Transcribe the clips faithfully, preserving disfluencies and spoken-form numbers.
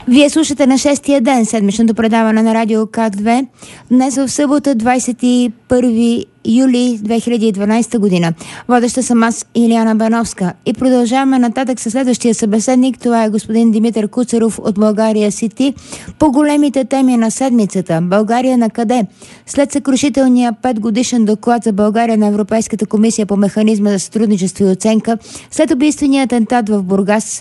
Вие слушате на шестия ден седмичното предаване на Радио К две. Днес в събота, двадесет и първи юли две хиляди и дванадесета година. Водеща съм аз, Илияна Бановска. И продължаваме нататък със следващия събеседник. Това е господин Димитър Куцаров от България Сити. По големите теми на седмицата. България на къде? След съкрушителния петгодишен доклад за България на Европейската комисия по механизма за сътрудничество и оценка, след убийствения атентат в Бургас,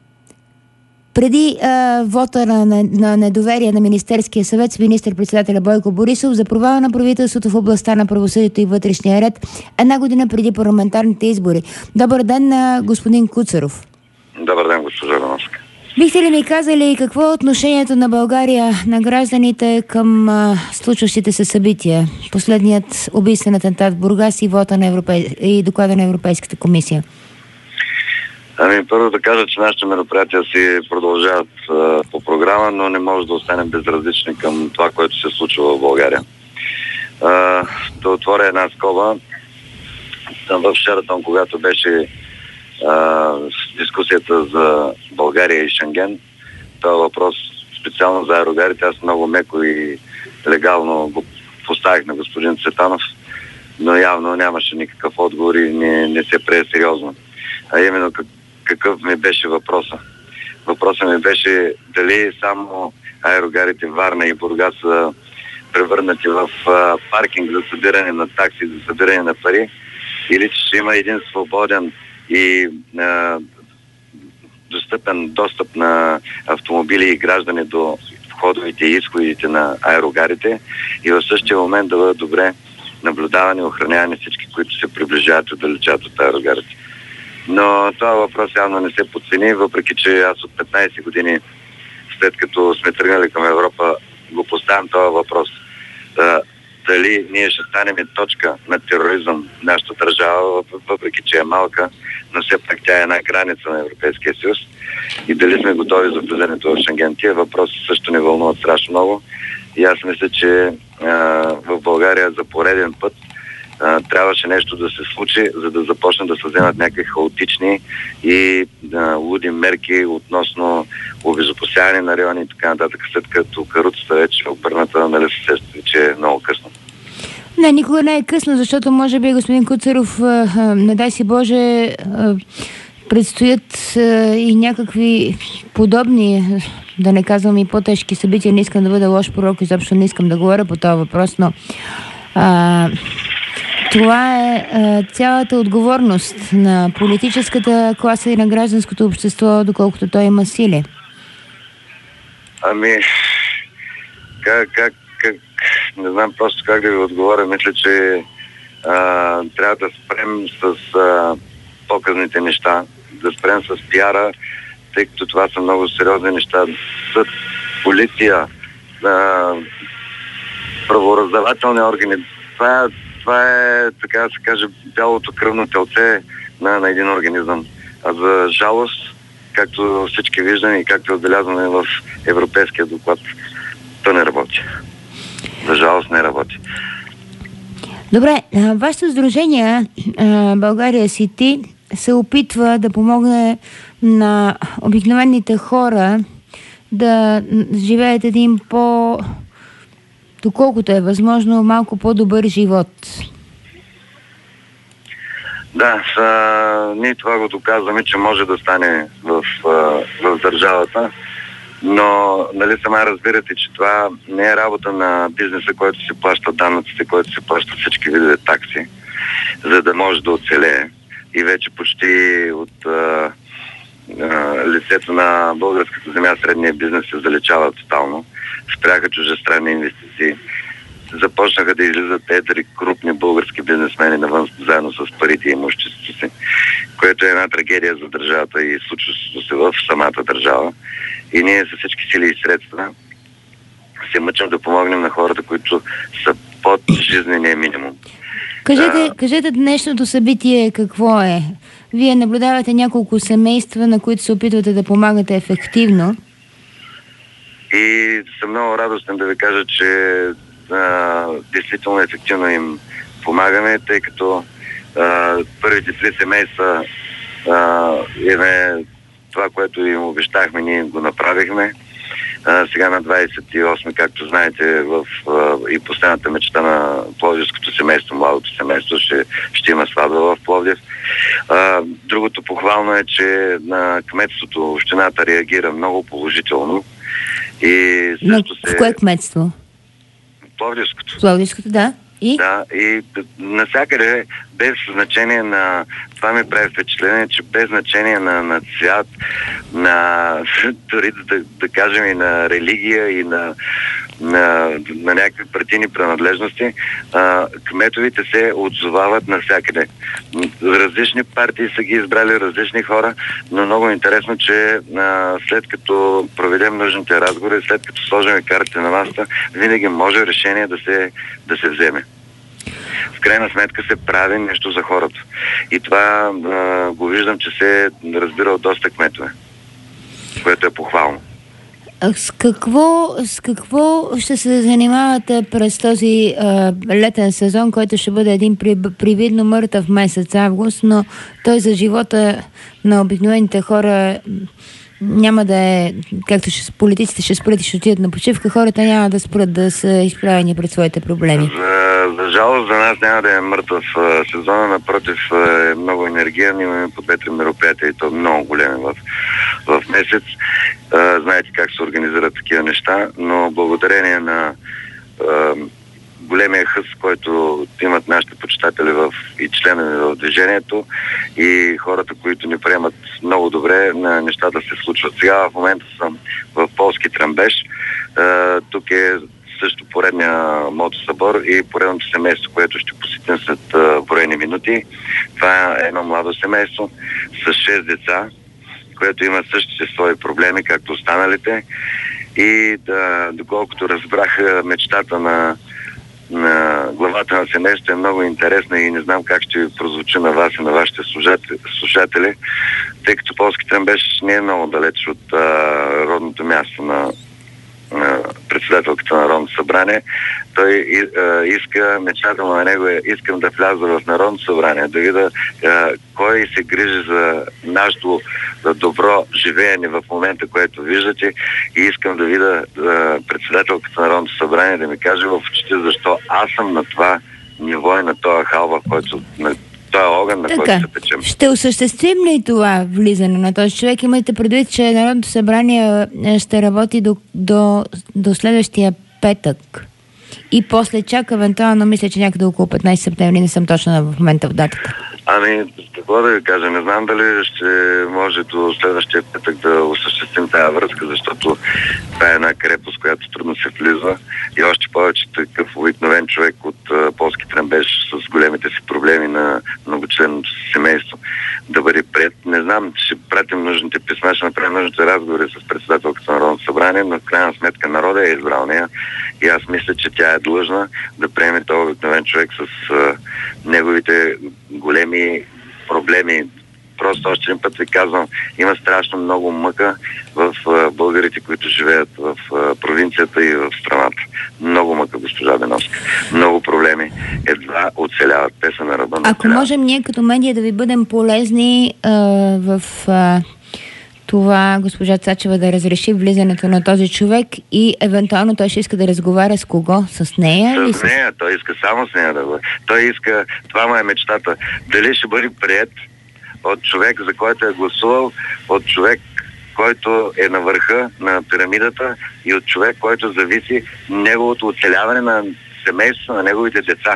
преди а, вота на, на, на недоверие на Министерския съвет с министър-председателя Бойко Борисов за провала на правителството в областта на правосъдието и вътрешния ред, една година преди парламентарните избори. Добър ден на господин Куцаров. Добър ден, госпожа Бановска. Бихте ли ми казали какво е отношението на България, на гражданите към а, случващите се събития? Последният убийствен атентат в Бургас и, вота на Европей... и доклада на Европейската комисия. Ами, първо да кажа, че нашите мероприятия си продължават а, по програма, но не може да останем безразлични към това, което се случва в България. А, да отворя една скоба. В Шератон, когато беше а, дискусията за България и Шенген, това въпрос специално за аерогарите, аз много меко и легално го поставих на господин Цветанов, но явно нямаше никакъв отговор и не, не се прие сериозно. А именно как, какъв ми беше въпроса. Въпросът ми беше дали само аерогарите Варна и Бургас са превърнати в а, паркинг за събиране на такси, за събиране на пари, или че ще има един свободен и а, достъпен достъп на автомобили и граждани до входовите и изходите на аерогарите и в същия момент да бъдат добре наблюдавани и охранявани всички, които се приближават и отдалечават от аерогарите. Но това въпрос явно не се подцени, въпреки че аз от петнадесет години, след като сме тръгнали към Европа, го поставям този въпрос. Да, дали ние ще станем точка на тероризъм в нашата държава, въпреки че е малка, но все пак тя е една граница на Европейския съюз, и дали сме готови за влизането в Шенген. Тия въпроси също не вълнуват страшно много. И аз мисля, че а, в България за пореден път Uh, трябваше нещо да се случи, за да започнат да се вземат някакви хаотични и uh, луди мерки относно обезопасяване на райони и така нататък, след като каруцата вече е обърната, нали се сещате, че е много късно. Не, никога не е късно, защото може би господин Куцаров, не дай си Боже, предстоят и някакви подобни, да не казвам и по-тежки събития. Не искам да бъда лош пророк, изобщо не искам да говоря по този въпрос, но а, това е а, цялата отговорност на политическата класа и на гражданското общество, доколкото той има сили. Ами, как, как, как, не знам просто как да ви отговоря. Мисля, че а, трябва да спрем с а, показните неща, да спрем с пиара, тъй като това са много сериозни неща. Съд, полиция, а, правораздавателни органи. Това, това е, така да се каже, бялото кръвно телце на, на един организъм. А за жалост, както всички виждаме и както е отбелязваме в европейския доклад, то не работи. За жалост не работи. Добре, вашето сдружение България Сити се опитва да помогне на обикновените хора да живеят един по... доколкото е възможно, малко по-добър живот. Да, са, ние това го доказваме, че може да стане в, в държавата, но нали сама разбирате, че това не е работа на бизнеса, който се плаща данъците, който се плаща всички видове такси, за да може да оцелее. И вече почти от а, а, лицето на българската земя средния бизнес се заличава тотално. Спряха чуждестранни инвестиции. Започнаха да излизат едри крупни български бизнесмени навън заедно с парите и имуществото си, което е една трагедия за държавата и случващото се в самата държава. И ние с всички сили и средства се мъчим да помогнем на хората, които са под жизнения минимум. Кажете, а... кажете днешното събитие какво е? Вие наблюдавате няколко семейства, на които се опитвате да помагате ефективно. И съм много радостен да ви кажа, че а, действително ефективно им помагаме, тъй като а, първите три семейства а, име, това, което им обещахме, ние го направихме. А, сега на двадесет и осми, както знаете, в а, и последната мечта на пловдивското семейство, младото семейство, ще, ще има сватба в Пловдив. А, другото похвално е, че на кметството, общината реагира много положително. И също Но, се... в кое кметство? Пловдивското. Пловдивското, да. И? Да, и насякъде, без значение на... Това ми прави впечатление, че без значение на, на цвят, на дори да, да кажем и на религия и на, на, на някакви партийни принадлежности, а, кметовите се отзовават навсякъде. Различни партии са ги избрали, различни хора, но много интересно, че а, след като проведем нужните разговори, след като сложим картите на масата, винаги може решение да се, да се вземе. В крайна сметка се прави нещо за хората. И това а, го виждам, че се разбира от доста кметове, което е похвално. А с какво, с какво ще се занимавате през този а, летен сезон, който ще бъде един при, привидно мъртъв месец август, но той за живота на обикновените хора няма да е, както ще, политиците ще спрат и ще отидат на почивка, хората няма да спрат да са изправени пред своите проблеми. За, за жалост за нас няма да е мъртъв сезона, напротив е много енергиен, имаме по две-три мероприятия и то много големи в, в месец. А, знаете как се организират такива неща, но благодарение на а, големия хъс, който имат нашите почитатели в, и членове в движението и хората, които ни приемат много добре, на нещата се случват. Сега в момента съм в Полски Тръмбеш. А, тук е също поредния мотосъбор и поредното семейство, което ще посетим след а, броени минути. Това е едно младо семейство с шест деца, което има същите свои проблеми, както останалите. И да, доколкото разбрах мечтата на на главата на семейството е много интересна и не знам как ще прозвучи на вас и на вашите слушатели, тъй като Полски Тръмбеш не е много далеч от а, родното място на, на председателката на Народното събрание. Той а, иска, мечтата на него е, искам да вляза в Народното събрание, да видя а, кой се грижи за нашето добро живеене в момента, което виждате, и искам да видя а, председателката на Народното събрание да ми каже в очите защо аз съм на това ниво и на този халва, който на този огън, на така, който се печем. Ще осъществим ли това влизане на този човек? Имайте предвид, че Народното събрание ще работи до, до, до следващия петък. И после чак, евентуално, мисля, че някъде около петнайсети септември, не съм точно в момента в датата. Ами, какво да ви кажа, не знам дали ще може до следващия петък да осъществим тази връзка, защото това е една крепост, която трудно се влиза и още повече такъв обикновен човек от uh, Полски Тръмбеш с големите си проблеми на многочленното си семейство да бъде пред. Не знам, ще пратим нужните писма, ще направим нужните разговори с председателката на Народното събрание, но в крайна сметка народа е избрал нея и аз мисля, че тя е длъжна да приеме този обикновен човек с uh, неговите големи проблеми. Просто още един път ви казвам, има страшно много мъка в а, българите, които живеят в а, провинцията и в страната. Много мъка, госпожа Беновска. Много проблеми. Едва оцеляват. Те са на ръба на Ако оцеляват. можем ние като медия да ви бъдем полезни а, в а, това госпожа Цачева да разреши влизането на този човек и евентуално той ще иска да разговаря с кого? С нея? С, с нея. Той иска само с нея да бъде. Той иска, това му е мечтата. Дали ще бъде приет от човек, за който е гласувал, от човек, който е на върха на пирамидата и от човек, който зависи неговото оцеляване на семейството, на неговите деца.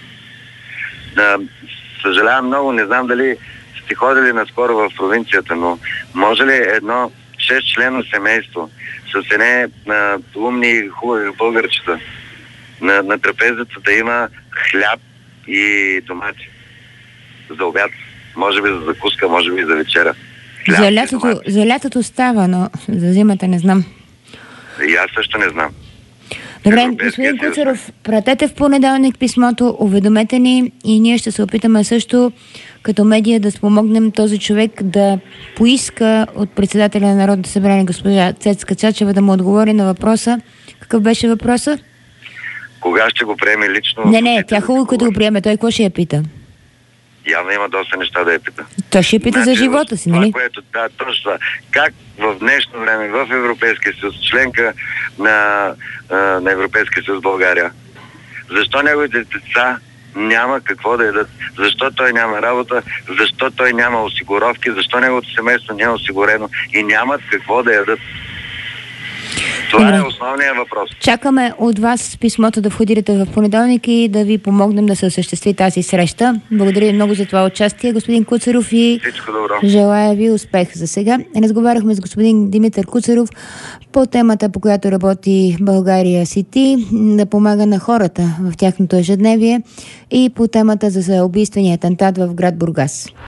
Да, съжалявам много, не знам дали сте ходили наскоро в провинцията, но може ли едно шест члено семейство с едне на умни, хубави българчета на, на трапезата да има хляб и домати за обяд? Може би за закуска, може би за вечера. За лятото, за лятото става, но за зимата не знам. И аз също не знам. Добре, господин Куцаров, пратете в понеделник писмото, уведомете ни и ние ще се опитаме също като медия да спомогнем този човек да поиска от председателя на Народното събрание госпожа Цецка Цачева да му отговори на въпроса. Какъв беше въпросът? Кога ще го приеме лично? Не, не, тя хубаво, като го приеме. Той какво ще я пита? Явно има доста неща да я пита. Той ще пита значи, за живота си, нали? Това, което, да, точно това. Как в днешно време в Европейския съюз, членка на, на Европейския съюз България, защо неговите деца няма какво да ядат? Защо той няма работа? Защо той няма осигуровки? Защо неговото семейство не е осигурено и нямат какво да ядат? Това Добре. е основният въпрос. Чакаме от вас писмото да входирате в понеделник и да ви помогнем да се осъществи тази среща. Благодаря ви много за това участие, господин Куцаров, и Всичко добро. желая ви успех за сега. Разговаряхме с господин Димитър Куцаров по темата, по която работи България Сити, да помага на хората в тяхното ежедневие, и по темата за убийствения атентат в град Бургас.